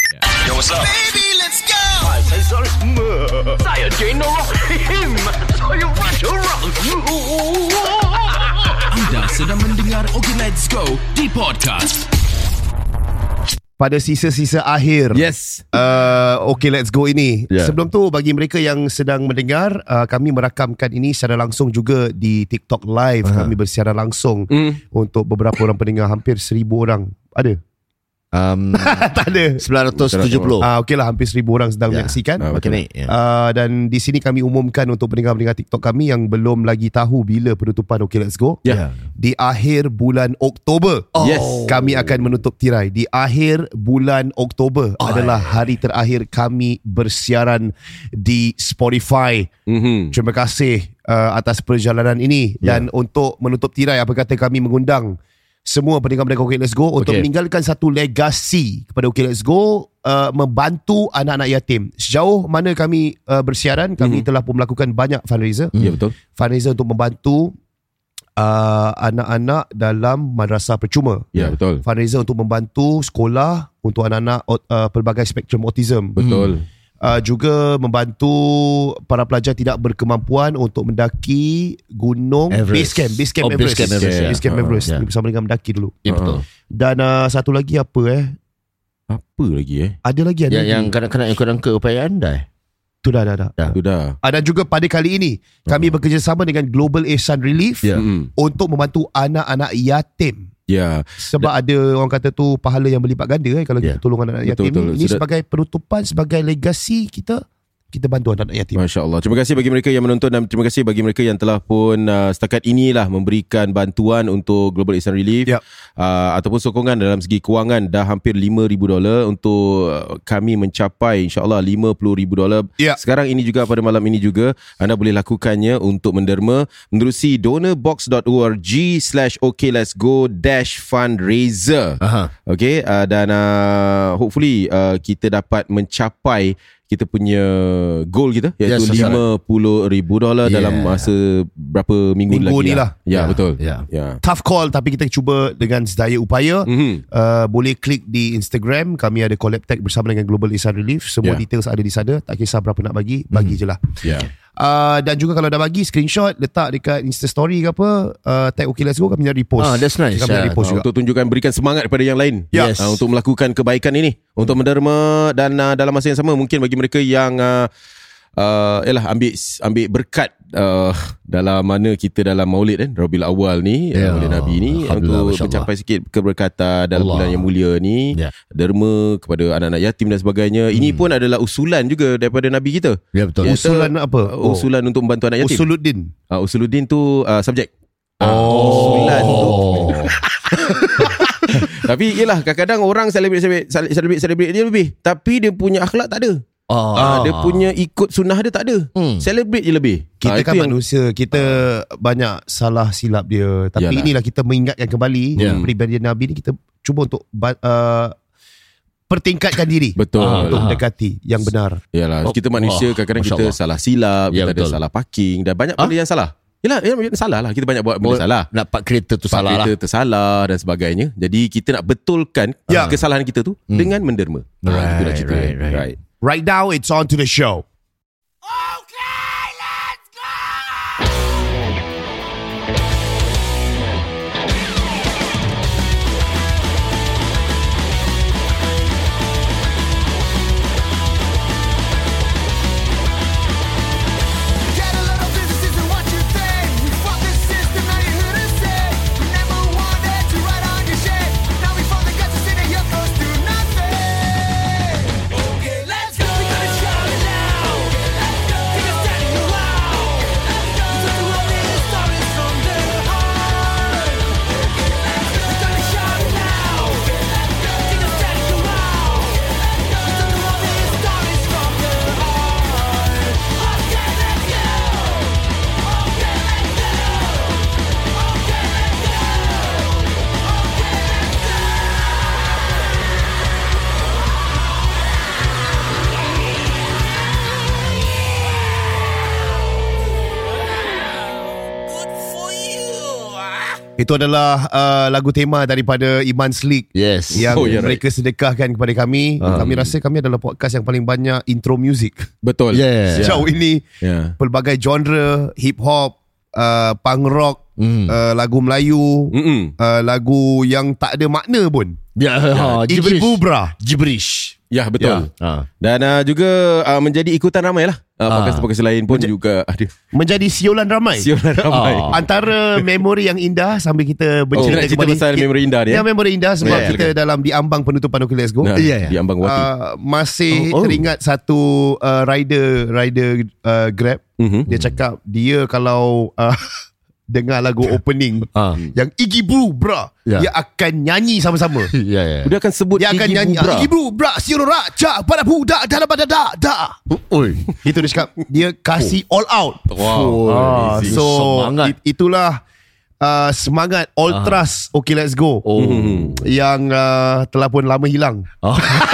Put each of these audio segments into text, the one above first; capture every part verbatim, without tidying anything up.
Yo, what's up? Baby, let's go. Hai, saya Saris. Saya Dino Rahim. Saya Raja Anda sedang mendengar Okay Let's Go di podcast. Pada sisa-sisa akhir Yes. uh, Okay Let's Go ini, Yeah. sebelum tu bagi mereka yang sedang mendengar, uh, kami merakamkan ini secara langsung juga di TikTok Live. uh-huh. Kami bersiaran langsung mm. untuk beberapa orang pendengar. Hampir seribu orang. Ada? Um, Tak ada. sembilan ratus tujuh puluh. Ah, Okey lah, hampir seribu orang sedang Ya. menyaksikan. Ah, makin naik, ya. Uh, dan di sini kami umumkan untuk pendengar-pendengar TikTok kami yang belum lagi tahu bila penutupan Okay Let's Go. Ya. Di akhir bulan Oktober, Oh. Yes. kami akan menutup tirai. Di akhir bulan Oktober Oh, adalah hari terakhir kami bersiaran di Spotify. Mm-hmm. Terima kasih uh, atas perjalanan ini. Ya. Dan untuk menutup tirai, apa kata kami mengundang semua pendengar-pendengar Okay Let's Go untuk Okay. meninggalkan satu legasi kepada Okay Let's Go, uh, membantu anak-anak yatim. Sejauh mana kami uh, bersiaran, kami Mhm. telah pun melakukan banyak fundraiser. Ya, betul. Fundraiser untuk membantu uh, anak-anak dalam madrasah percuma. Ya, betul. Fundraiser untuk membantu sekolah untuk anak-anak uh, pelbagai spektrum autism. Betul. Uh, juga membantu para pelajar tidak berkemampuan untuk mendaki gunung Base Everest. Camp Base Camp Oh, Everest. Base Camp Everest, ya. Base Camp Uh, Everest. ya. Bersama dengan mendaki dulu. Ya, betul. Dan uh, satu lagi apa eh? Apa lagi eh? Ada lagi ada Yang, lagi. yang kanak-kanak yang kurang ke upaya anda eh? Tu dah dah dah. Dah. Itu dah. Ah, dan juga pada kali ini kami bekerjasama dengan Global Ihsan Relief Ya. Mm. untuk membantu anak-anak yatim. Ya. Sebab ada orang kata tu pahala yang berlipat ganda eh, kalau Ya. kita tolong anak-anak Betul, yatim. betul. Ini Sudah- sebagai penutupan, sebagai legasi kita, kita bantu anak-anak yatim. Masya Allah. Terima kasih bagi mereka yang menonton dan terima kasih bagi mereka yang telah pun uh, setakat inilah memberikan bantuan untuk Global Ihsan Relief. Yep. Uh, ataupun sokongan dalam segi kewangan dah hampir lima ribu dolar untuk uh, kami mencapai insyaAllah lima puluh ribu dolar. Yep. Sekarang ini juga, pada malam ini juga, anda boleh lakukannya untuk menderma menerusi donorbox.org slash okay let's go dash fundraiser. Aha. Okay, uh, dan uh, hopefully uh, kita dapat mencapai kita punya goal kita, iaitu Yes, lima puluh ribu dolar Yeah. dalam masa berapa minggu, Minggu lagi ni lah. lah. Ya, Ya, betul. ya. Ya. Tough call, tapi kita cuba dengan sedaya upaya. Mhm. Uh, boleh klik di Instagram, kami ada collab tag bersama dengan Global Ihsan Relief. Semua Ya. details ada di sana. Tak kisah berapa nak bagi, bagi je lah. Ya. Uh, dan juga kalau dah bagi screenshot, letak dekat Insta story ke apa, uh, tag Okay Let's Go, kami nak repost. Ah, that's nice. Kami nak Ya. repost Uh, juga. untuk tunjukkan, berikan semangat kepada yang lain. Yes. Uh, untuk melakukan kebaikan ini, untuk menderma, dan uh, dalam masa yang sama mungkin bagi mereka yang uh, uh, yalah, ambil ambil berkat uh, dalam mana kita dalam Maulid kan, Rabiul Awal ni, Ya. uh, Maulid Nabi ni, Alhamdulillah, untuk Masya Allah. mencapai sikit keberkatan dalam Allah. bulan yang mulia ni. Ya. Derma kepada anak-anak yatim dan sebagainya. Ini pun adalah usulan juga daripada Nabi kita. Ya, betul. Kita- Usulan apa? Uh, Usulan untuk membantu anak yatim. Usuluddin. Uh, usuluddin tu uh, subjek. Oh. Usulan tu. Oh. Tapi yelah, kadang-kadang orang celebrate celebrate celebrate, celebrate dia lebih, tapi dia punya akhlak tak ada. Oh. Ah, dia punya ikut sunnah dia tak ada. Hmm. Celebrate je lebih. Kita Ah, kan itu yang- manusia, kita banyak salah silap dia. Tapi Yalah. inilah kita mengingatkan kembali Ya. peribadian Nabi ni, kita cuba untuk uh, pertingkatkan diri. Betul. Ah, Untuk ah. mendekati yang benar. Yalah, Oh, kita manusia wah, kadang-kadang Masya kita Allah. salah silap, Ya, kita ada betul. salah parking dan banyak Ah? benda yang salah. Yalah, ya, salah lah. Kita banyak buat benda Oh, salah. Nak park kereta tu Park salah lah. kereta tersalah dan sebagainya. Jadi kita nak betulkan Ya. kesalahan kita tu Hmm. dengan menderma. Ah, Right, itu nak cerita. right, right. right. Right now, it's on to the show. Get a little business in what you think. We fought this system, now you hear us say. We never wanted to write on your shade. Now we found the guts to say that you're close to nothing. Okay, let's go. We gotta shout it out. Itu adalah uh, lagu tema daripada Iman Slick Yes. yang Oh, yeah, mereka sedekahkan kepada kami. Ah. Kami rasa kami adalah podcast yang paling banyak intro music Betul. Yeah. sejauh ini. Yeah. Pelbagai genre, hip hop, uh, punk rock, Mm. uh, lagu Melayu, Mm-mm. uh, lagu yang tak ada makna pun. Ya, ha, Iggy gibberish. Bubra. Gibberish. Ya, betul. Ha. Dan uh, juga uh, menjadi ikutan ramai lah. Uh, Ah. podcast-podcast lain pun juga ada. Menjadi siulan ramai. Siulan ramai. Ah. Antara memori yang indah sambil kita Oh, bercerita nak cerita kembali. pasal memori indah ni. Ya, eh? memori indah sebab Ya, kita dalam di ambang penutupan OK Let's Go. Nah, Ya, ya. Di Ambang Wati. Uh, masih Oh, oh. teringat satu uh, rider rider uh, Grab. Mhm. Dia cakap dia kalau uh, dengar lagu opening Ah. yang Iggy Bubra, Ya. dia akan nyanyi sama-sama. Ya, ya. Dia akan sebut Dia akan Iggy nyanyi Bubra. Iggy Bubra, siul raja pada budak dalam pada dak dak. Oi. Itu dia cakap, dia kasih all out. Wow. Ah, amazing. so Semangat. it, itulah uh, semangat all trust OK Let's Go. Oh. Yang uh, telah pun lama hilang. Oh.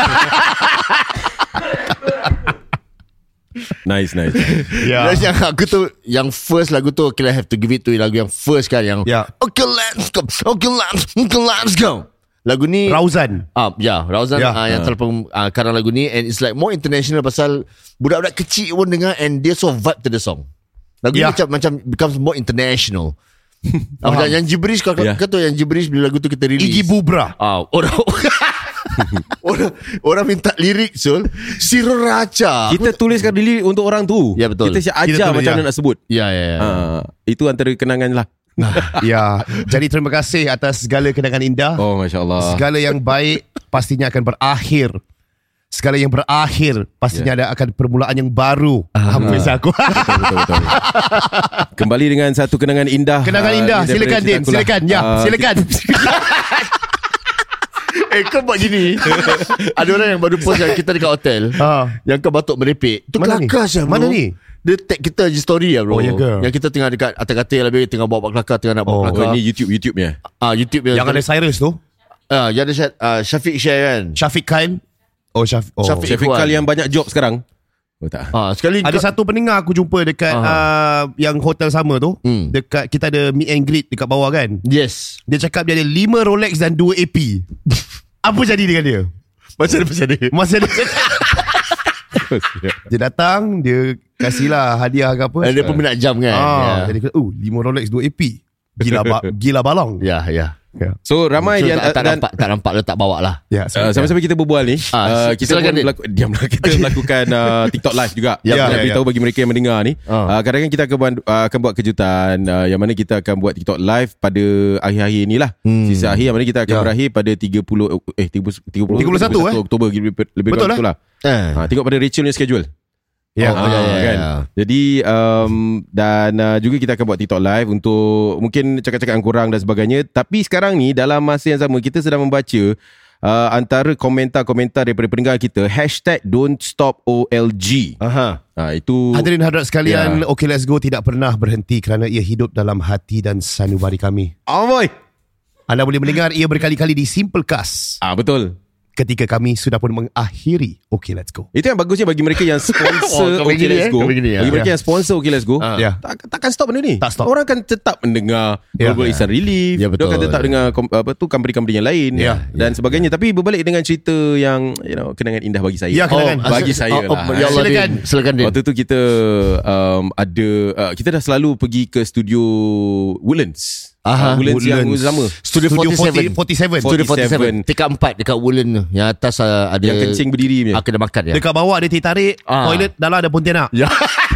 Nice, nice. Ya. Dan yang aku tu, yang first lagu tu, okay, I have to give it to you, lagu yang first kan, yang Ya. okay let's go, okay let's, okay let's go. Lagu ni Rauzan. Ah, ya, Rauzan Ya. ah, yang telepon ah, karang lagu ni, and it's like more international pasal budak-budak kecil pun dengar and dia so vibe to the song. Lagu Ya. ni macam macam becomes more international. Ah, macam yang gibberish kau Ya. kata yang gibberish bila lagu tu kita release. Iggy Bubra. Ah, orang orang orang minta lirik Sul Siro Raja. Kita tuliskan lirik untuk orang tu. Ya, betul. Kita siap Kita ajar tulis, macam ya. mana nak sebut. Ya, ya, ya. Ah, itu antara kenangan lah. Ya. Jadi terima kasih atas segala kenangan indah. Oh, Masya Allah. Segala yang baik pastinya akan berakhir. Segala yang berakhir pastinya ada akan permulaan yang baru. Hampir aku. Betul, betul, betul. Kembali dengan satu kenangan indah. Kenangan ah, indah. daripada Silakan cerita Din. aku lah. Silakan. Ya, Ah, silakan. Eh, kau buat gini. Ada orang yang baru post yang kita dekat hotel. Ah. Yang kau batuk merepek. Tu Mana ni? kelakar Syah, bro. Mana ni? Dia tag kita je story lah, bro. Oh, ya ke? Yang kita tengah dekat atas katil habis tengah bawa kelakar, tengah nak bawa Oh, Oh, kelakar. ini YouTube YouTube punya. Ah, YouTube Yang ada Cyrus tu. Ah, yang ada Syah- ah, Syafiq share kan. Syafiq Khail. Oh, Syafiq. Oh. Syafiq. Syafiq Ikhwan. Kal yang banyak job sekarang. Oh tak. Ah, sekali Ada kau- satu pendengar aku jumpa dekat Aha. uh, yang hotel sama tu. Hmm. Dekat kita ada meet and greet dekat bawah kan. Yes. Dia cakap dia ada lima Rolex dan dua A P. Apa jadi dengan dia? Macam ada pasal dia. Masa dia Dia datang, dia kasihlah hadiah ke apa. Ah, dia peminat jam kan. Ah, Ya. jadi kata, oh, lima Rolex dua A P. Gila ba- gila balong. Ya, ya. Ya. So ramai So, yang tak, tak dan nampak, tak nampak, letak bawa lah. Ya, Uh, sampai-sampai kita berbual ni Ah, uh, kita silakan, pun Din. melaku, diamlah kita melakukan uh, TikTok live juga. Ya, Kita ya, nak ya. beritahu bagi mereka yang mendengar ni. Ah. Uh, kadang-kadang kita akan, buat- uh, akan buat kejutan uh, yang mana kita akan buat TikTok live pada akhir-akhir inilah. Hmm. Sisa akhir yang mana kita akan Ya. berakhir pada tiga puluh eh tiga puluh, tiga puluh, tiga puluh satu, eh? Oktober lebih, lebih Betul, kurang itulah. Eh. Ha, tengok pada Rachel punya schedule. Ya. Oh, ya, ya, kan? ya. Jadi um, dan uh, juga kita akan buat TikTok live untuk mungkin cakap-cakap kurang dan sebagainya. Tapi sekarang ni dalam masa yang sama kita sedang membaca uh, antara komentar-komentar daripada pendengar kita hashtag don't stop O L G. Aha. Ha, itu Hadirin hadirat sekalian, Ya. OK Let's Go tidak pernah berhenti kerana ia hidup dalam hati dan sanubari kami. oh boy. Anda boleh mendengar ia berkali-kali di Simplecast Ah betul. ketika kami sudah pun mengakhiri OK Let's Go. Itu yang bagusnya bagi mereka yang sponsor Oh, kau OK begini, Let's eh? Go. Kau begini, ya? Bagi mereka Ya. yang sponsor OK Let's Go. Ah. Ya. Tak, takkan stop benda ni. Tak stop. Orang akan tetap mendengar Ya. Global Ihsan Relief. Ya, Dia betul. akan tetap dengar kom- apa tu company-company yang lain Ya. dan sebagainya. Tapi berbalik dengan cerita yang you know kenangan indah bagi saya. Ya, kenangan. Oh, bagi asal- saya oh, oh, lah. Ya Allah, Silakan. Din. Silakan Din. Waktu tu kita um, ada uh, kita dah selalu pergi ke studio Woodlands. Aha, Uh, Woodlands, yang Woodlands. sama. Studio Studio empat puluh tujuh. empat puluh tujuh. Studio empat puluh tujuh. forty-seven. Tingkat empat dekat Woodland tu. Yang atas uh, ada Yang kencing berdiri punya. Ah, kedai makan ya. Dekat bawah ada teh tarik, Ah. toilet dalam ada Pontianak. Ya.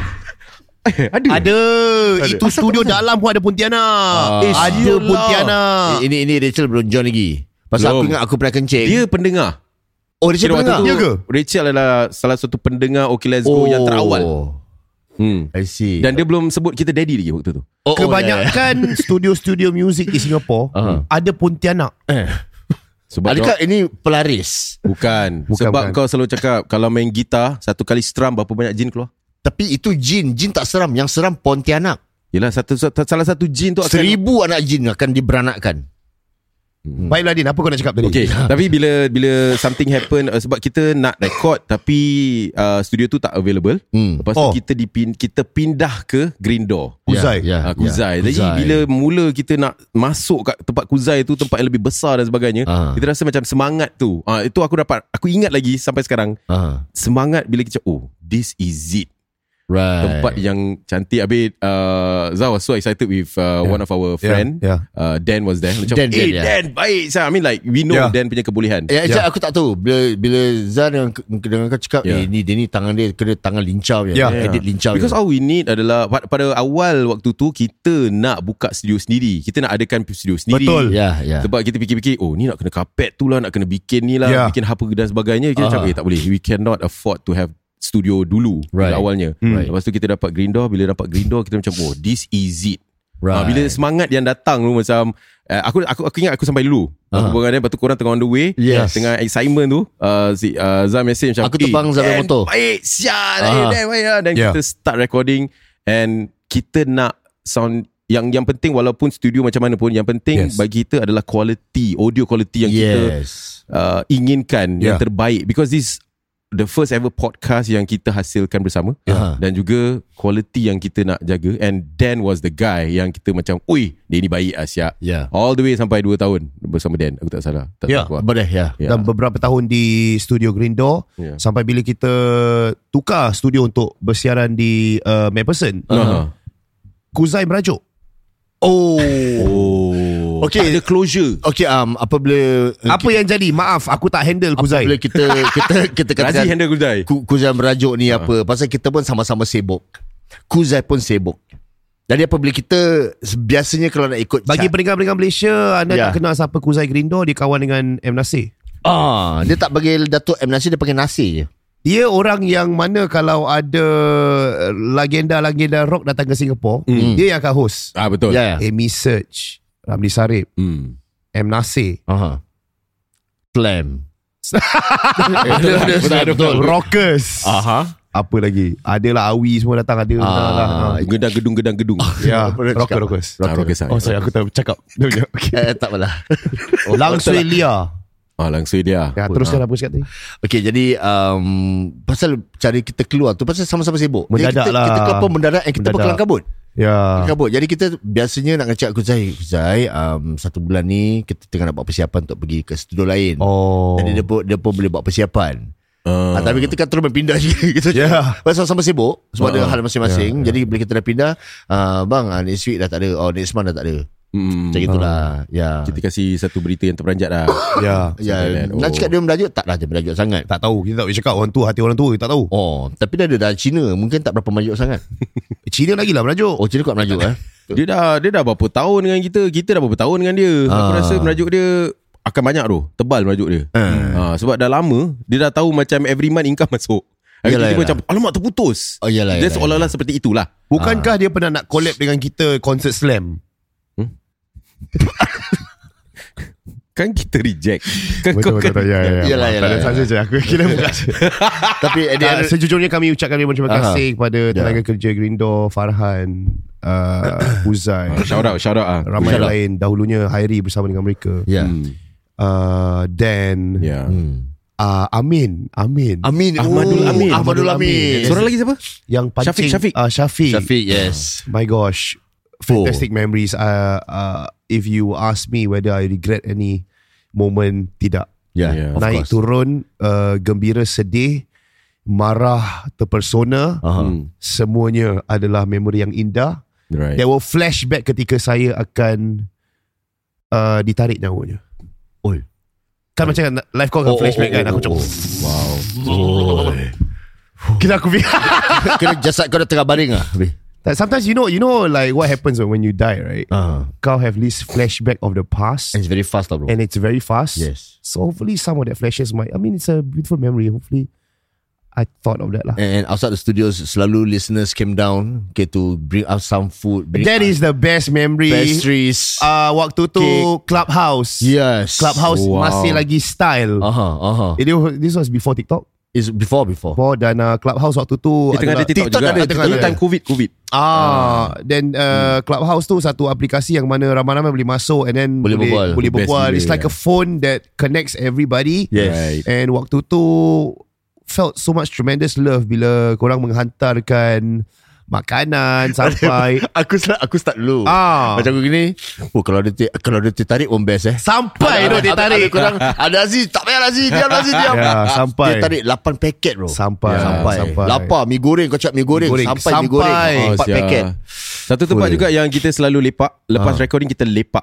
Ada. Ada. Itu studio dalam pun ada Pontianak. Ah. Eh, ada Sialah. Pontianak. Ini ini Rachel belum join lagi. Pasal Belum. aku ingat aku pernah kencing. Dia pendengar. oh, Rachel Kira waktu pernah. tu Ya ke? Rachel adalah salah satu pendengar OK Let's Go yang terawal. Hmm. I see. Dan dia belum sebut kita daddy lagi waktu tu. oh, Kebanyakan studio-studio muzik di Singapura Ah. ada Pontianak. Sebab Adakah ini pelaris? bukan. Bukan, Sebab bukan. kau selalu cakap kalau main gitar satu kali strum berapa banyak jin keluar? Tapi itu jin. Jin tak seram. Yang seram Pontianak. Yelah satu, satu salah satu jin tu akan Seribu anak jin akan diberanakkan. Baiklah Din, apa kau nak cakap tadi? Okay, tapi bila bila something happen uh, sebab kita nak record tapi uh, studio tu tak available. Hmm. Lepas tu Oh. kita dipin, kita pindah ke Green Door. Kuzai. Ya, Ah, Kuzai. ya, Jadi bila mula kita nak masuk kat tempat Kuzai tu, tempat yang lebih besar dan sebagainya, Ah. kita rasa macam semangat tu. Ah, itu aku dapat, aku ingat lagi sampai sekarang. Ah, Semangat bila kita, oh, this is it. right. Tempat yang cantik. Habis uh, Zah was so excited with uh, one of our friend. yeah. Uh, Dan was there. Macam, Dan, eh, Dan, yeah. Dan, baik. I mean like, we know Yeah. Dan punya kebolehan. Ya, yeah. aku tak tahu bila bila Zan dengan, dengan kau cakap Yeah. yeah. eh, ni dia ni tangan dia kena tangan lincah je. Yeah. Edit lincah. Because je. all we need adalah pada, pada awal waktu tu kita nak buka studio sendiri. Kita nak adakan studio sendiri. Betul. Ya, ya. Sebab kita fikir-fikir, oh ni nak kena carpet tu lah, nak kena bikin ni lah, Yeah. bikin apa dan sebagainya. Kita Aha. cakap, eh tak boleh. We cannot afford to have studio dulu Right. pada awalnya. Right. Lepas tu kita dapat Green Door. Bila dapat Green Door, kita macam, oh this is it. Right. Ah, bila semangat yang datang tu macam uh, aku aku aku ingat aku sampai dulu. Aku berbual dengan dia, lepas tu korang tengah on the way. Yes. Tengah excitement tu, uh, si uh, Zam message macam, Aku terbang eh, Zam Dan, motor." Baik, sial. Ah. Eh, Dan, baik lah. Dan Yeah. kita start recording and kita nak sound yang yang penting walaupun studio macam mana pun, yang penting Yes. bagi kita adalah quality, audio quality yang kita Yes. uh, inginkan, yang Yeah. terbaik, because this the first ever podcast yang kita hasilkan bersama. Yeah. Dan juga quality yang kita nak jaga. And Dan was the guy yang kita macam, ui, dia ni baik Asia. Yeah. All the way sampai dua tahun bersama Dan. Aku tak salah. Tak Yeah. tahu aku. Boleh ya. Ya. Dan beberapa tahun di studio Green Door Ya. sampai bila kita tukar studio untuk bersiaran di uh, Macpherson. Uh-huh. Kuzai merajuk. Oh. Oh. Okay. Tak ada closure. Okay, um, apabila Apa yang jadi? Maaf, aku tak handle Kuzai. apabila kita kita kita Razi katakan handle Kuzai. Ku- Kuzai merajuk ni apa? Pasal kita pun sama-sama sibuk. Kuzai pun sibuk. Jadi apabila kita biasanya kalau nak ikut Bagi chat, pendengar-pendengar Malaysia, anda Ya. tak kenal siapa Kuzai Green Door, dia kawan dengan M. Nasir. ah, dia tak panggil Datuk M. Nasir, dia panggil Nasir je. Dia orang yang mana kalau ada legenda-legenda rock datang ke Singapura, Hmm. dia yang akan host. Ah betul. Ya. Yeah. Amy Search, Ramli Sarip, Hmm. M. Nasir, Aha. Slam. Betul, betul, betul. Rockers. Aha. Apa lagi? Adalah Awi semua datang ada. Ah. lah. Gedang gedung gedang gedung. Ya, Apa dia rocker cakap? rockers. Ah, Rockers. Oh, sorry, aku tak cakap. Okay. Eh, tak apalah. Lang Sui Lia. Ah langsung dia. Ya, teruskan apa cakap tadi? Okay, jadi um, pasal cari kita keluar tu pasal sama-sama sibuk. Mendadak Jadi kita, lah. Kita keluar pun mendadak and kita Mendadak. berkelang kabut. Ya. Kabut. Jadi kita biasanya nak ngecek Kuzai, Kuzai, um, satu bulan ni kita tengah nak buat persiapan untuk pergi ke studio lain. Oh. Jadi dia pun, dia pun boleh buat persiapan. Uh, Ah, tapi kita kan terus berpindah je gitu. Yeah. Pasal sama-sama sibuk sebab Ah, ada hal masing-masing. yeah, Jadi bila kita dah pindah, uh, bang, uh, next week dah tak ada. Oh, next month dah tak ada. hmm, Macam itulah. Ya. kita kasih satu berita yang terperanjat lah. Ya. Ya, Something like that. nak Oh. cakap dia merajuk, taklah dia merajuk sangat. Tak tahu. Kita tak boleh cakap orang tu hati orang tu. Kita tak tahu. Oh, tapi dia ada dah Cina, mungkin tak berapa merajuk sangat. Cina lagi lah merajuk. Oh, Cina kuat merajuk eh. Dia dah dia dah berapa tahun dengan kita. Kita dah berapa tahun dengan dia. Aku Ah. rasa merajuk dia akan banyak tu. Tebal merajuk dia. Hmm. Ha, sebab dah lama dia dah tahu macam every month income masuk. Hari Yalah, tiba yalah. macam alamak terputus. Oh, yalah, Dia yalah, seolah-olah seperti itulah. Bukankah dia pernah nak collab dengan kita konsert slam? Kan kita reject. Kan kau Betul, betul, kan. betul. Ya, ya, ya. Yalah, Maaf, yalah, tak ada yalah. saja je. Aku kira bukan. Tapi at the Tak, end, sejujurnya kami ucapkan ribuan terima Aha. kasih kepada Ya. tenaga kerja Green Door, Farhan, uh, Uzai, Shout out, shout out ah. ramai Shout out. lain. Dahulunya Hairi bersama dengan mereka. ya. Hmm. Uh, Dan, Ya. Hmm. uh, Amin, Amin. Amin. Ahmadul Oh, Amin. Ahmadul Amin. Seorang lagi siapa? Yang pancing Syafiq, Syafiq. Uh, Syafiq. Syafiq, yes. My gosh, fantastic memories. Uh, uh, if you ask me whether I regret any moment, tidak. Ya, Yeah. of Naik course. turun, uh, gembira, sedih, marah, terpersona, Aha. Hmm. semuanya adalah memori yang indah. Right. There were flashback ketika saya akan uh, ditarik nyawanya. Oi. Kan macam life kau akan Oh, oh, flashback oh, kan. oh, Aku macam oh. Wow. Kita aku fikir. Kira jasad kau dah tengah baring ah. Habis. Sometimes you know, you know like what happens when you die, right? Ah. Kau have this flashback of the past, And it's very fast lah, bro. and it's very fast. Yes. So hopefully some of that flashes might. I mean, it's a beautiful memory. Hopefully, I thought of that lah. And outside the studios, selalu listeners came down, okay, to bring us some food. Bring That is us the best memory. pastries. Uh, waktu tu Cake. Clubhouse. yes. Clubhouse Wow. masih lagi style. Aha, aha. It, this was before TikTok. Is before before. Before dan uh, Clubhouse waktu tu Dia tengah ada TikTok, TikTok juga. ada, Tengah TikTok time ada. COVID, COVID. Ah, then uh, Clubhouse tu satu aplikasi yang mana ramai-ramai boleh masuk and then Boleh boleh berbual. boleh Best berbual. gila, It's like yeah. a phone that connects everybody. Yes. Right. And waktu tu felt so much tremendous love bila korang menghantarkan makanan sampai Aku start aku start dulu. Ah. Macam aku gini. Oh kalau dia kalau dia tarik pun best eh. sampai tu dia tarik. Ada korang, ada Aziz, tak payah Aziz, diam Aziz, diam. Ya, sampai. Dia tarik lapan paket bro. Sampai, Ya, sampai. sampai. Lapar, mi goreng, kau cakap mi goreng, Mi goreng. sampai, mi goreng. Sampai. Oh, empat sial. paket. Satu tempat Full. juga yang kita selalu lepak. Lepas Ah. recording kita lepak.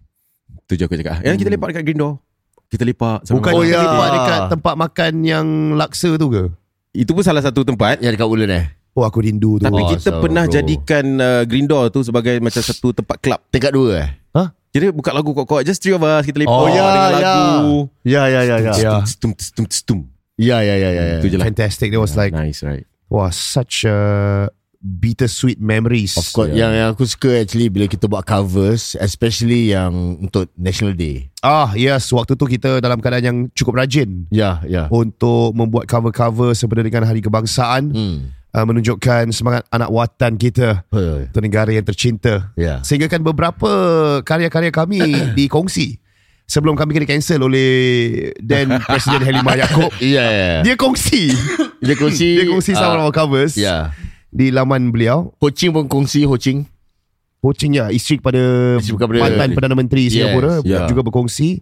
Tu je aku cakap. Yang kita lepak dekat Green Door. Kita lepak sama Bukan Oh, kita ya. lepak dekat tempat makan yang laksa tu ke? Itu pun salah satu tempat. Yang dekat Ulen eh. Oh aku rindu tu. Tapi Wah, kita so, pernah bro. jadikan uh, Green Door tu sebagai macam satu tempat club. Tingkat dua eh. Kira buka lagu kuat-kuat. Just three of us. Kita lepak Oh, ya, dengan ya. lagu. Ya ya ya ya. Ya. Stum, stum, stum. Ya ya ya ya. Itu je lah. Fantastic. That was like Nice, right? wow, such a bittersweet memories. Of course, Yeah. yang, yang aku suka actually bila kita buat covers, especially yang untuk National Day. Ah yes, waktu tu kita dalam keadaan yang cukup rajin Ya, ya. untuk membuat cover-cover sempena dengan Hari Kebangsaan, Hmm. uh, menunjukkan semangat anak watan kita Oh, untuk negara yang tercinta. ya. Sehingga kan beberapa karya-karya kami dikongsi sebelum kami kena cancel oleh then Presiden Halimah Yaakob. Ya, ya. Dia kongsi Dia kongsi Dia kongsi some of ah, our covers Ya. di laman beliau. Ho Ching pun kongsi, Ho Ching. Ho Ching ya, isteri kepada Isteri kepada- mantan Perdana Menteri Yes, Singapura yeah. juga berkongsi.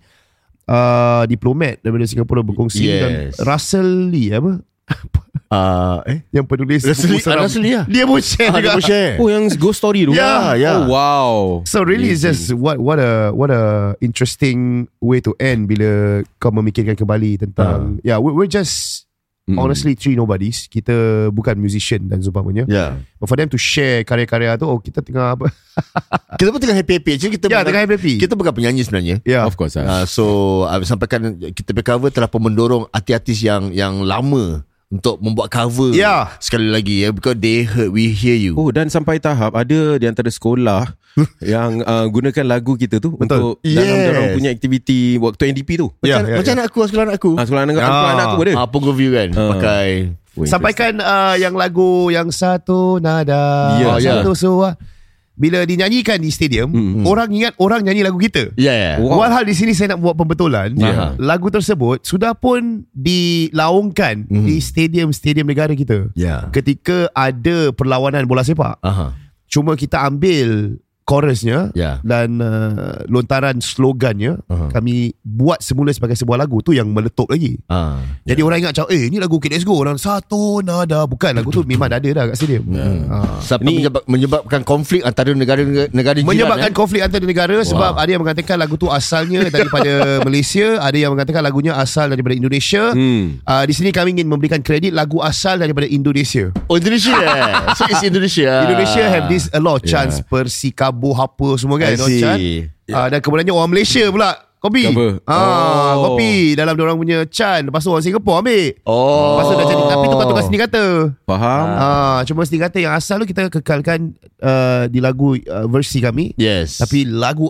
Uh, diplomat daripada Singapura berkongsi. Yes. Dan Russell Lee apa Ah, eh. yang penulis Russell buku Lee- seram, Russell Lee, ah? dia pun share Ah, dia juga. pun share. Oh, yang ghost story tu? Ya, ya. Oh, wow. So really it's just what what a what a interesting way to end bila kau memikirkan kembali tentang yeah we, we're just Mm. honestly three nobodies. Kita bukan musician dan seumpamanya. Ya. But for them to share karya-karya tu, oh kita tengah apa? Kita pun tengah happy-happy. Actually kita Ya, bukan- tengah happy-happy. Kita bukan penyanyi sebenarnya. Yeah. Of course. Uh, Uh. so uh, sampaikan kita punya cover telah pun mendorong artis-artis yang yang lama untuk membuat cover Ya. sekali lagi ya, because they heard, we hear you. Oh, dan sampai tahap ada di antara sekolah yang uh, gunakan lagu kita tu Betul. untuk dalam Yes. dalam punya aktiviti waktu N D P tu. Macam, Ya, ya, macam ya. anak aku, sekolah anak aku. Ah, sekolah anak, Ah. sekolah anak aku pun ada. Ah, Punggol View kan Ah. pakai. Oh, Sampaikan uh, yang lagu yang satu nada, Ya, satu suara. Bila dinyanyikan di stadium, Mm-mm. orang ingat orang nyanyi lagu kita. Ya yeah. Wow. Walhal di sini saya nak buat pembetulan. Ya. Lagu tersebut sudah pun dilaungkan Mhm. di stadium-stadium negara kita. Ya. Ketika ada perlawanan bola sepak. Aha. Cuma kita ambil chorusnya Ya. dan uh, lontaran slogannya Aha. kami buat semula sebagai sebuah lagu tu yang meletup lagi. Ah. Jadi orang ingat macam eh ni lagu Okay Let's Go, orang satu nada. Bukan, lagu tu memang dah ada dah kat stadium. Ah. Sampai Ni- menyebab, menyebabkan konflik antara negara-negara negara jiran. Menyebabkan eh? konflik antara negara sebab ada yang mengatakan lagu tu asalnya daripada Malaysia, ada yang mengatakan lagunya asal daripada Indonesia. Hmm. Uh, di sini kami ingin memberikan kredit lagu asal daripada Indonesia. Oh, Indonesia eh? So it's Indonesia. Indonesia have this a lot of chance Yeah. Persikabo apa semua kan. I no see. chance. Uh, dan kemudiannya orang Malaysia pula kopi. Cover. Ah, Oh. kopi dalam diorang punya chan. Lepas tu orang Singapore ambil. Oh. Lepas tu dah jadi, tapi tukar-tukar sendiri kata. Faham? Ah, cuma sendiri kata yang asal tu kita kekalkan uh, di lagu uh, versi kami. Yes. Tapi lagu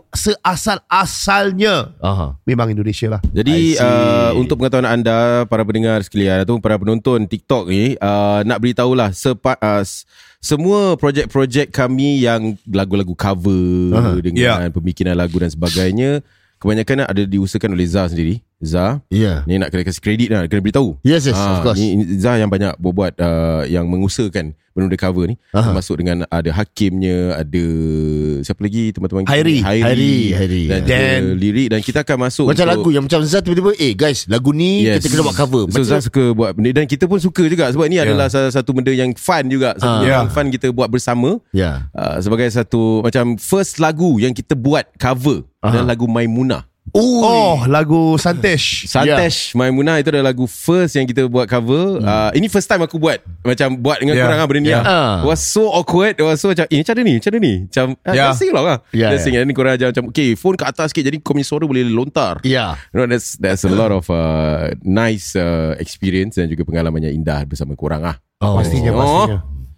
seasal-asalnya Aha. memang Indonesia lah. Jadi I see. uh, untuk pengetahuan anda, para pendengar sekalian atau para penonton TikTok ni, uh, nak beritahulah sepa, uh, s- semua projek-projek kami yang lagu-lagu cover Aha. dengan pembikinan lagu dan sebagainya, kebanyakan ada diusahakan oleh Zah sendiri. Zah, Ya. ni nak kena kasih kredit lah, kena beritahu. Yes, yes, Ah, of course. Ni, ni Zah yang banyak buat uh, yang mengusahakan benda cover ni. Aha. Termasuk dengan ada Hakimnya, ada siapa lagi teman-teman kita? Hairi. Hairi, Hairi, Hairi. dan Dan- juga lirik, dan kita akan masuk Macam untuk- lagu yang macam Zah tiba-tiba, eh guys, lagu ni kita kena buat cover. So Macam Zah suka buat benda, dan kita pun suka juga sebab ni Yeah. adalah salah satu benda yang fun juga, satu Ah. benda Yeah. yang fun kita buat bersama. Ya. Uh, sebagai satu macam first lagu yang kita buat cover adalah lagu Maimunah. Oh, lagu Santesh. Santesh Maimunah itu adalah lagu first yang kita buat cover. Hmm. Uh, ini first time aku buat macam buat dengan Yeah. korang lah benda ni. Yeah. Yeah. Ah. It was so awkward. It was so macam, eh macam mana ni? Macam mana ni? Macam, Yeah. yeah. sing along lah. Yeah, Just sing. And then korang ajar macam, okay, phone kat atas sikit jadi kau punya suara boleh lontar. Ya. You know, that's that's a lot of uh, nice uh, experience dan juga pengalaman yang indah bersama korang lah. Oh. Pastinya, pastinya.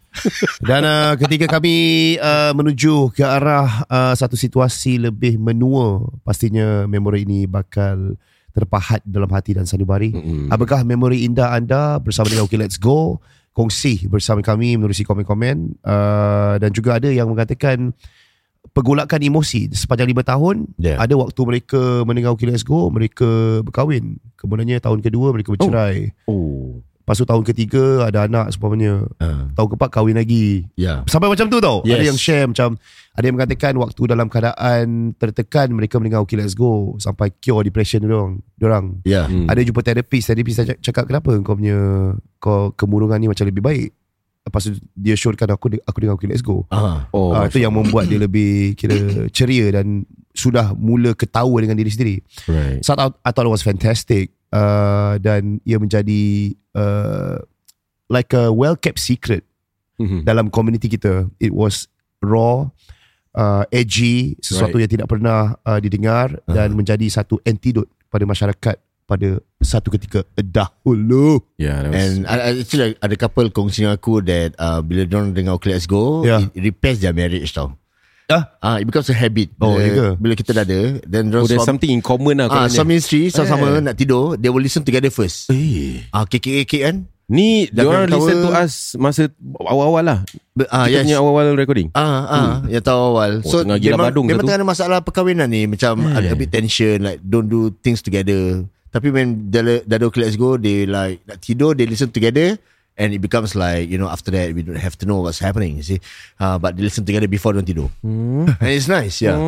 Dan uh, ketika kami uh, menuju ke arah uh, satu situasi lebih menua, pastinya memori ini bakal terpahat dalam hati dan sanubari. Mm-mm. Apakah memori indah anda bersama dengan OK Let's Go? Kongsi bersama kami menerusi komen-komen. Uh, dan juga ada yang mengatakan pergolakan emosi sepanjang lima tahun. Yeah. Ada waktu mereka mendengar OK Let's Go, mereka berkahwin. Kemudiannya tahun kedua mereka bercerai. Oh. Lepas tu tahun ketiga ada anak seumpamanya. Uh. Tahun keempat kahwin lagi. Ya. Sampai macam tu tau. Yes. Ada yang share macam, ada yang mengatakan waktu dalam keadaan tertekan mereka mendengar OK Let's Go sampai cure depression diorang. diorang. Ya. Hmm. Ada jumpa terapis, terapis cakap kenapa kau punya kau kemurungan ni macam lebih baik. Lepas tu dia syorkan aku aku dengar OK Let's Go. Ah. Oh, Ah, itu yang membuat dia lebih kira ceria dan sudah mula ketawa dengan diri sendiri. right. So I, I thought it was fantastic. Uh, dan ia menjadi uh, like a well kept secret Mhm. dalam community kita. It was raw, uh, edgy, sesuatu Right. yang tidak pernah uh, didengar Uh-huh. dan menjadi satu antidote pada masyarakat pada satu ketika dahulu. Yeah, that was, And I, I actually ada couple kongsi dengan aku that uh, bila diorang dengar OK Let's Go, Yeah. it repairs their marriage tau. Ah, Ah, it becomes a habit. Oh, bila, ya ke? bila kita dah ada, then oh, diorang there's suami, something in common lah ah, kononnya. suami isteri sama-sama Eh. nak tidur, they will listen together first. Eh. Ah, kekek-kekek kan? Ni Dah diorang ketawa. listen to us masa awal-awal lah. Be- Ah, Kita yes. punya awal-awal recording. Ah, ah, yang tahu awal. Oh, So tengah gila memang, badung memang satu. tengah ada masalah perkahwinan ni, macam Eh. ada a bit tension, like don't do things together. Tapi when dah dah ada OK Let's Go, they like nak tidur, they listen together. And it becomes like, you know, after that we don't have to know what's happening, you see. Uh, but they listen together before they tidur. Hmm. And it's nice, yeah.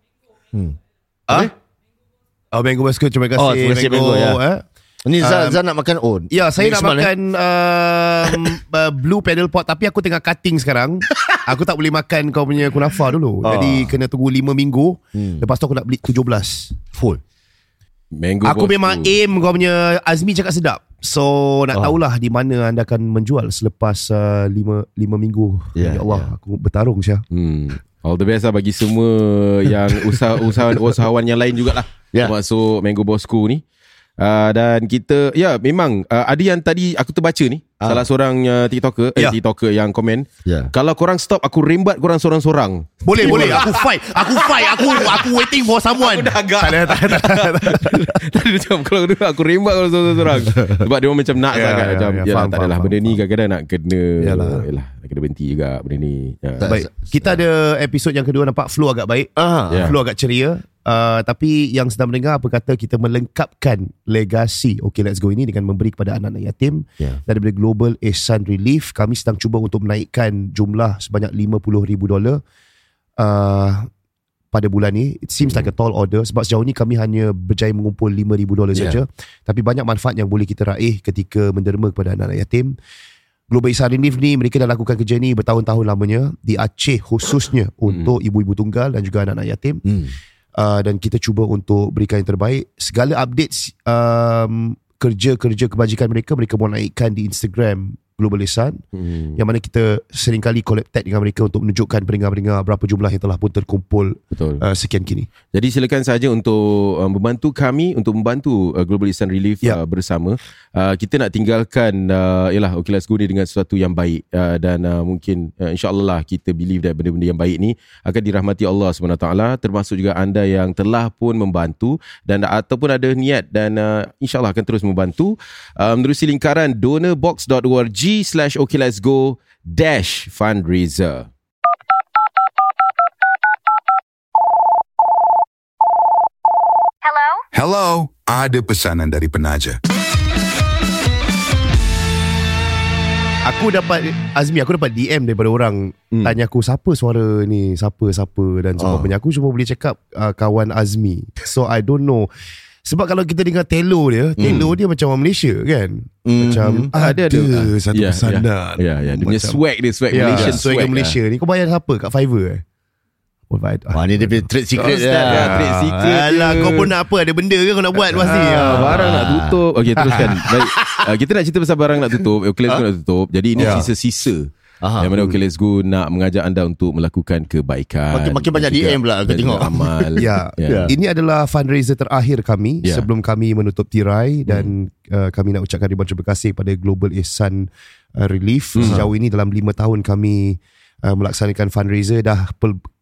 Hmm. ah? Oh, Mango Basco, terima kasih. Oh, terima kasih, Mango, ya. eh. Ni Zan, Um, Zan nak makan oh. Ya, saya next nak month, eh? makan um, uh, blue pedal pot, tapi aku tengah cutting sekarang. Aku tak boleh makan kau punya kunafa dulu. Ah. Jadi kena tunggu lima minggu. Hmm. Lepas tu aku nak beli tujuh belas. Full. Mango Aku Bosco. memang aim kau punya. Azmi cakap sedap. So nak Ah. tahulah di mana anda akan menjual selepas uh, lima, lima minggu. Ya, Ya Allah, aku bertarung Syah. Hmm. All the best lah bagi semua yang usaha, usahawan, usahawan yang lain jugalah. Ya. Termasuk Mango Bosco ni. Uh, dan kita, ya memang uh, ada yang tadi aku terbaca ni. Ah. Salah seorang uh, TikToker, eh, Ya. TikToker yang komen. Ya. Kalau korang stop, aku rembat korang sorang-sorang. Boleh, boleh. Aku fight. Aku fight. Aku aku waiting for someone. Aku dah agak. Tak ada, tak ada, tak ada, tak ada. Tadi macam kalau aku rembat korang sorang-sorang. Sebab dia orang macam nak Ya, sangat. ya, Macam, ya, ya, faham, tak adalah. faham, Benda ni faham. kadang-kadang nak kena. Yalah. Yalah, nak kena berhenti juga benda ni. Ya. Tak- Baik. Kita ada episod yang kedua, nampak flow agak baik. Ah, Ya. Flow agak ceria. Uh, tapi yang sedang mendengar apa kata kita melengkapkan legasi OK Let's Go ini dengan memberi kepada anak-anak yatim. Ya. Daripada Global Ihsan Relief, kami sedang cuba untuk menaikkan jumlah sebanyak lima puluh ribu dolar uh, pada bulan ni. It seems like a tall order sebab sejauh ni kami hanya berjaya mengumpul lima ribu dolar Yeah. saja. Tapi banyak manfaat yang boleh kita raih ketika menderma kepada anak-anak yatim. Global Ihsan Relief ni mereka dah lakukan kerja ni bertahun-tahun lamanya di Aceh khususnya untuk ibu-ibu tunggal dan juga anak-anak yatim. Hmm. Uh, dan kita cuba untuk berikan yang terbaik. Segala updates um, kerja-kerja kebajikan mereka mereka mau naikkan di Instagram Global Ihsan, Hmm. yang mana kita seringkali collab tag dengan mereka untuk menunjukkan pendengar-pendengar berapa jumlah yang telah pun terkumpul Betul. uh, sekian kini. Jadi silakan saja untuk uh, membantu kami untuk membantu uh, Global Ihsan Relief Ya. uh, bersama. Uh, kita nak tinggalkan uh, yalah OK Let's Go ni dengan sesuatu yang baik uh, dan uh, mungkin uh, insya-Allah lah kita believe that benda-benda yang baik ni akan dirahmati Allah subhanahu wa taala, termasuk juga anda yang telah pun membantu dan ataupun ada niat dan uh, insya-Allah akan terus membantu. Uh, menerusi lingkaran donorbox dot org slash OK Let's Go dash fundraiser. Hello? Hello, ada pesanan dari penaja. Aku dapat Azmi, aku dapat D M daripada orang Hmm. tanya aku siapa suara ni, siapa siapa dan sebagainya. Aku cuma boleh cakap uh, kawan Azmi. So I don't know. Sebab kalau kita dengar Telo dia, Telo dia macam orang Malaysia kan. Macam Ah, ada, ada, ada. satu Ya, pesanan. Ya, ya, dia punya Macam- swag dia, swag Ya, Malaysian swag swag. Malaysia ni. Kau bayar apa kat Fiverr eh? Oh, bayar. Wah, ni dia punya trade secret Ustaz, lah. ya, trade secret Alah, dia. kau pun nak apa? Ada benda ke kau nak buat pasti? Ah, barang nak tutup. Okey, teruskan. Baik. Uh, kita nak cerita pasal barang nak tutup. OK Let's Go nak tutup. Jadi ini Ya. sisa-sisa. Aha. Yang mana OK Let's Go nak mengajak anda untuk melakukan kebaikan. Makin- makin dan banyak juga D M pula aku dan tengok. amal. Ya, Ya. ini adalah fundraiser terakhir kami Ya. sebelum kami menutup tirai dan uh, kami nak ucapkan ribuan terima kasih pada Global Ihsan uh, Relief. Sejauh ini dalam lima tahun kami uh, melaksanakan fundraiser dah pel-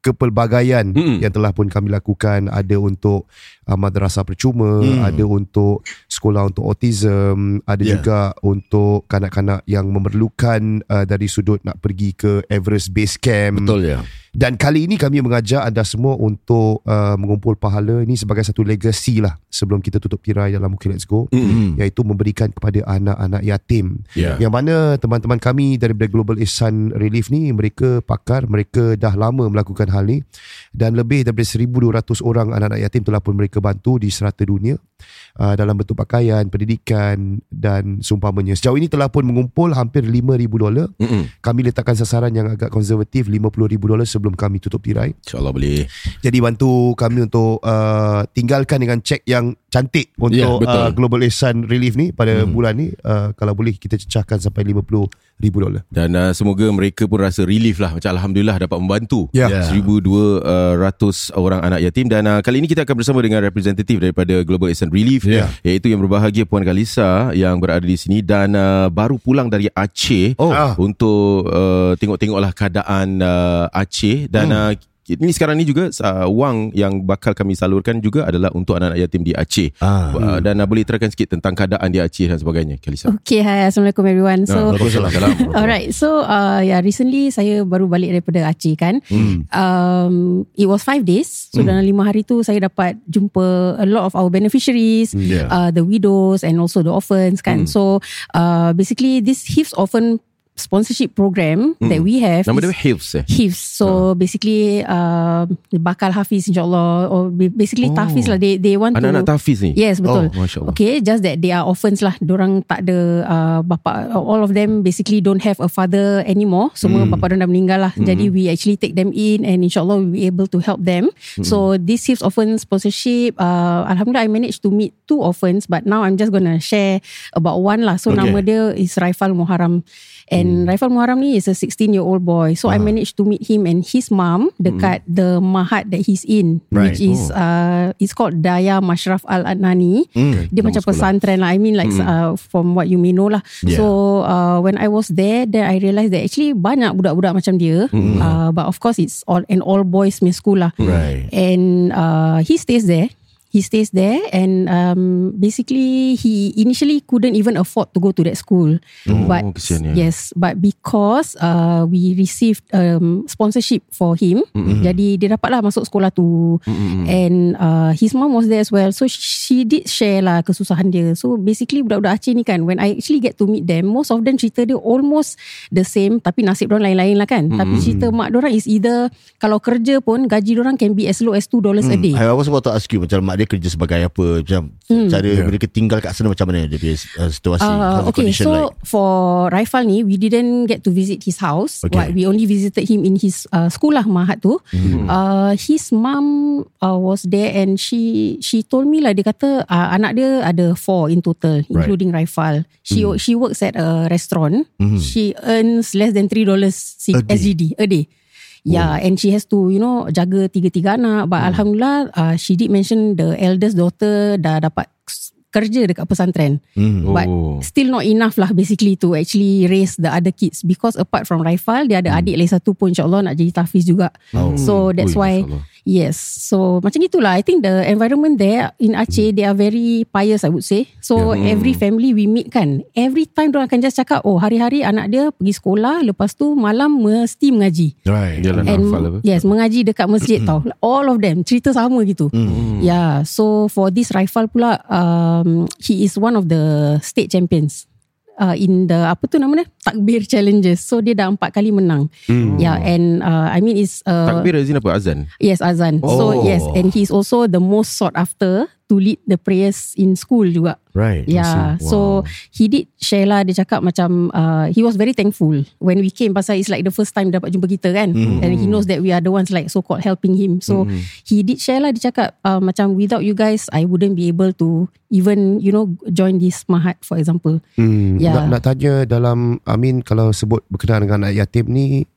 kepelbagaian Mm-mm. yang telah pun kami lakukan. Ada untuk uh, madrasah percuma, Mm. ada untuk sekolah untuk autism, ada Yeah. juga untuk kanak-kanak yang memerlukan uh, dari sudut nak pergi ke Everest Base Camp. Betul ya. Dan kali ini kami mengajak anda semua untuk uh, mengumpul pahala ini sebagai satu legacy lah sebelum kita tutup tirai dalam OK Let's Go, Mm-mm. iaitu memberikan kepada anak-anak yatim. Ya. Yang mana teman-teman kami daripada Global Ihsan Relief ni, mereka pakar, mereka dah lama melakukan hal ni, dan lebih daripada seribu dua ratus orang anak-anak yatim telah pun mereka bantu di serata dunia uh, dalam bentuk pakaian, pendidikan dan seumpamanya. Sejauh ini telah pun mengumpul hampir lima ribu dolar. Mm-mm. Kami letakkan sasaran yang agak konservatif, lima puluh ribu dolar sebelum kami tutup tirai. InsyaAllah boleh. Jadi bantu kami untuk uh, tinggalkan dengan cek yang cantik untuk Ya, betul. uh, Global Ihsan Relief ni pada Hmm. bulan ni. Uh, kalau boleh kita cecahkan sampai lima puluh ribu dolar. Dan uh, semoga mereka pun rasa relief lah. Macam Alhamdulillah dapat membantu Ya. Ya. seribu dua ratus orang anak yatim. Dan uh, kali ini kita akan bersama dengan representatif daripada Global Ihsan Relief, Ya. iaitu yang berbahagia Puan Kalisa yang berada di sini dan uh, baru pulang dari Aceh Oh. Ah. untuk uh, tengok-tengoklah keadaan uh, Aceh. Dan Hmm. uh, ini sekarang ni juga uh, wang yang bakal kami salurkan juga adalah untuk anak-anak yatim di Aceh. Ah. Uh, dan uh, boleh terangkan sikit tentang keadaan di Aceh dan sebagainya, Kalisa. Okay, hi, Assalamualaikum everyone. So, Ah, Waalaikumsalam. alright. So, uh, yeah, recently saya baru balik daripada Aceh kan. Hmm. Um, it was five days. So, dalam lima hari tu saya dapat jumpa a lot of our beneficiaries, Yeah. uh, the widows and also the orphans kan. So, uh, basically this H I F S Orphan sponsorship program that we have. Nama is- dia H I F S eh? H I F S. So basically uh, bakal Hafiz insyaAllah, or basically Oh. tahfiz lah. They they want Anak-anak to tahfiz ni? Yes, betul. Oh, Masya Allah. Okay, just that they are orphans lah. Dorang tak ada uh, bapa. All of them basically don't have a father anymore. Semua Hmm. bapa dorang dah meninggal lah. Jadi we actually take them in and insyaAllah we be able to help them. Hmm. So this H I F S Orphan sponsorship, uh, Alhamdulillah I managed to meet two orphans, but now I'm just gonna share about one lah. So Okay. nama dia is Raifal Muharram. And Raifal Muharram ni is a sixteen year old boy. So I managed to meet him and his mom dekat the mahat that he's in, Right. which is uh, it's called Daya Mashraf Al-Adnani. Mm. Dia Nama macam sekolah. pesantren lah. I mean like uh, from what you may know lah. Yeah. So uh, when I was there, then I realised that actually banyak budak-budak macam dia. Uh, but of course it's all an all boys punya school lah. Right. And uh, he stays there. He stays there and um, basically he initially couldn't even afford to go to that school. Oh, but kesian ya. yes, but because uh, we received um, sponsorship for him, Mm-hmm. jadi dia dapatlah masuk sekolah tu. Mm-mm. And uh, his mom was there as well. So she did share lah kesusahan dia. So basically budak-budak Aceh ni kan, when I actually get to meet them, most of them cerita dia almost the same, tapi nasib dorang lain-lain lah kan. Tapi cerita mak dorang is either kalau kerja pun gaji dorang can be as low as two dollars a day. I was about to ask you macam mak dia kerja sebagai apa, macam cara mereka tinggal kat sana macam mana dia punya uh, situasi, Uh, how's the okay, condition so like? for Raifal ni, we didn't get to visit his house. Okay. What, we only visited him in his uh, school lah, mahat tu. Hmm. Uh, his mom uh, was there and she she told me lah, dia kata uh, anak dia ada four in total, including Raifal. She Hmm. she works at a restaurant. She earns less than three dollars A day. S G D a day. Yeah, and she has to, you know, jaga tiga-tiga anak. But Alhamdulillah, uh, she did mention the eldest daughter dah dapat kerja dekat pesantren. Mm. But Oh. still not enough lah basically to actually raise the other kids. Because apart from Raifal, dia ada adik lagi satu pun insyaAllah nak jadi tahfiz juga. Oh. So that's Ui, why, Masya Allah. yes. So macam itulah. I think the environment there in Aceh, they are very pious, I would say. So every family we meet kan, every time diorang akan just cakap, oh hari-hari anak dia pergi sekolah, lepas tu malam mesti mengaji. Right. Yalah, And hafal apa? yes, mengaji dekat masjid tau. All of them cerita sama gitu. Yeah, so for this Raifal pula, um, he is one of the state champions. Uh, in the apa tu nama dia, takbir challenges. So dia dah empat kali menang. Yeah, and uh, I mean it's uh, Takbir azin apa? Azan? yes, azan. Oh. So yes, and he's also the most sought after to lead the prayers in school juga. Right. Yeah, Wow. so he did share lah. Dia cakap macam uh, he was very thankful when we came, pasal it's like the first time dapat jumpa kita kan. Mm. And he knows that we are the ones like so called helping him. So Mm-hmm. he did share lah. Dia cakap uh, macam without you guys, I wouldn't be able to even, you know, join this mahat for example. Hmm, Ya. nak, nak tanya dalam, I mean kalau sebut berkenaan dengan anak yatim ni,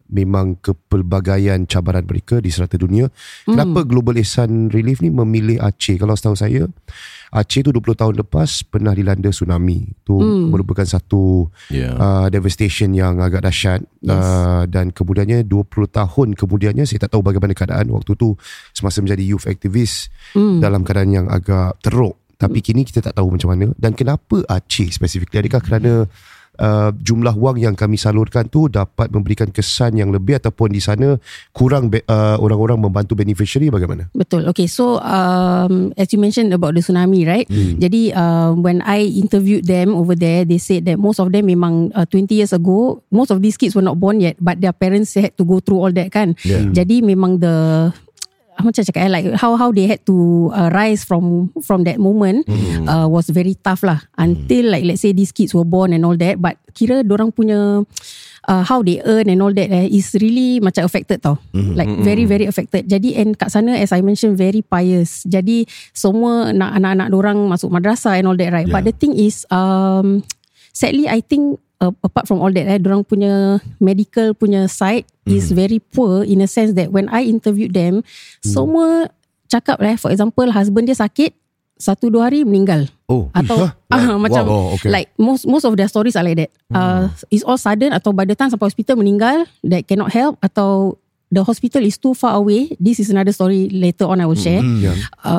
memang kepelbagaian cabaran mereka di serata dunia. Kenapa Hmm. Global Ihsan Relief ni memilih Aceh? Kalau setahu saya, Aceh tu dua puluh tahun lepas pernah dilanda tsunami. Tu Hmm. merupakan satu Yeah. uh, devastation yang agak dahsyat. Yes. Uh, dan kemudiannya dua puluh tahun kemudiannya, saya tak tahu bagaimana keadaan waktu tu semasa menjadi youth activist, Hmm. dalam keadaan yang agak teruk. Tapi kini kita tak tahu macam mana. Dan kenapa Aceh spesifikly? Adakah kerana uh, jumlah wang yang kami salurkan tu dapat memberikan kesan yang lebih, ataupun di sana kurang be, uh, orang-orang membantu beneficiary, bagaimana? Betul. Okay, so um, as you mentioned about the tsunami, right? Hmm. Jadi uh, when I interviewed them over there, they said that most of them memang uh, twenty years ago, most of these kids were not born yet, but their parents had to go through all that kan. Yeah. Jadi memang the macam cakap eh, like how how they had to uh, rise from from that moment Hmm. uh, was very tough lah until like let's say these kids were born and all that, but kira dorang punya uh, how they earn and all that eh, is really macam affected tau, like very very affected. Jadi and kat sana as I mentioned very pious, jadi semua nak anak-anak dorang masuk madrasah and all that, right? But the thing is um, sadly I think uh, apart from all that eh, dorang punya medical punya side is very poor, in a sense that when I interviewed them, semua cakap eh, for example husband dia sakit satu dua hari meninggal, Oh. atau Huh? ah, macam Wow, okay. like most most of their stories are like that. Uh, it's all sudden, atau by the time sampai hospital meninggal, that cannot help, atau the hospital is too far away. This is another story later on I will share. Yeah.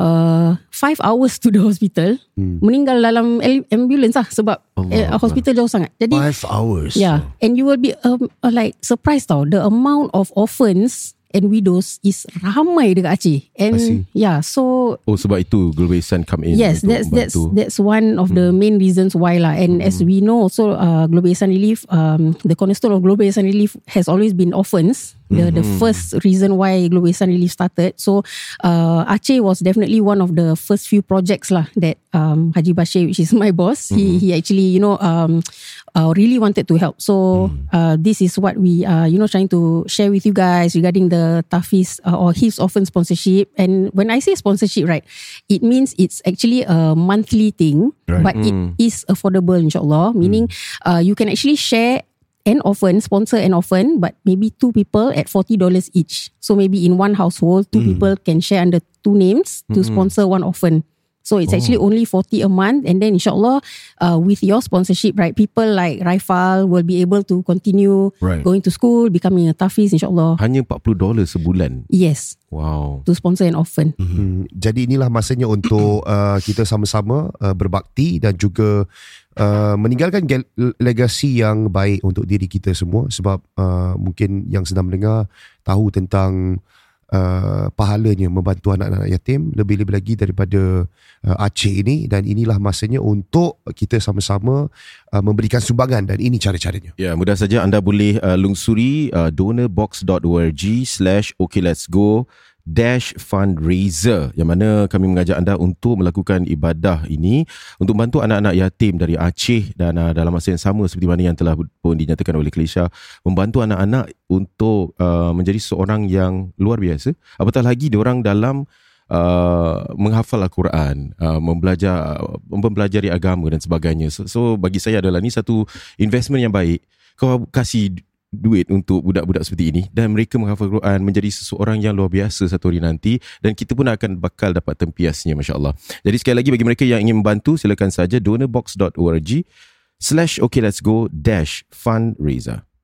Uh, five hours to the hospital, meninggal dalam el- ambulance lah sebab eh, hospital jauh sangat. Jadi Five hours. yeah, and you will be um, uh, like surprised tau, the amount of orphans and widows is ramai dekat Aceh. And I see. yeah, so Oh, sebab itu Global Ihsan come in. yes, untuk that's that's membantu. that's one of the main reasons why lah. And as we know also, uh, Global Ihsan Relief, um, the cornerstone of Global Ihsan Relief has always been orphans. The the first reason why Global Ihsan Relief started. So uh, Aceh was definitely one of the first few projects lah that um, Haji Bashir, which is my boss, he he actually you know um, uh, really wanted to help. So uh, this is what we uh, you know trying to share with you guys regarding the Tafiz uh, or his orphan sponsorship. And when I say sponsorship, right, it means it's actually a monthly thing, but it is affordable, inshallah. Meaning uh, you can actually share an orphan, sponsor an orphan, but maybe two people at forty dollars each. So maybe in one household, two people can share under two names to sponsor one orphan. So it's actually only forty a month, and then inshallah uh, with your sponsorship, right, people like Raifal will be able to continue Right. going to school, becoming a Tafiz, inshallah. Hanya empat puluh dolar sebulan. Yes, Wow. to sponsor an orphan. Hmm, jadi inilah masanya untuk uh, kita sama-sama uh, berbakti dan juga uh, meninggalkan gel- legasi yang baik untuk diri kita semua, sebab uh, mungkin yang sedang mendengar tahu tentang uh, pahalanya membantu anak-anak yatim lebih-lebih lagi daripada uh, Aceh ini. Dan inilah masanya untuk kita sama-sama uh, memberikan sumbangan, dan ini cara-caranya. Ya, mudah saja anda boleh uh, lungsuri uh, donorbox.org slash okay let's go dash fundraiser, yang mana kami mengajak anda untuk melakukan ibadah ini untuk membantu anak-anak yatim dari Aceh, dan uh, dalam masa yang sama seperti mana yang telah pun dinyatakan oleh Kalisha, membantu anak-anak untuk uh, menjadi seorang yang luar biasa, apatah lagi diorang dalam Uh, menghafal Al-Quran, uh, membelajar, mempelajari agama dan sebagainya. So, so bagi saya adalah ni satu investment yang baik. Kau kasih duit untuk budak-budak seperti ini dan mereka menghafal Al-Quran, menjadi seseorang yang luar biasa satu hari nanti, dan kita pun akan bakal dapat tempiasnya, masya-Allah. Jadi sekali lagi bagi mereka yang ingin membantu, silakan saja donorbox.org slash okay let's go dash fundraiser.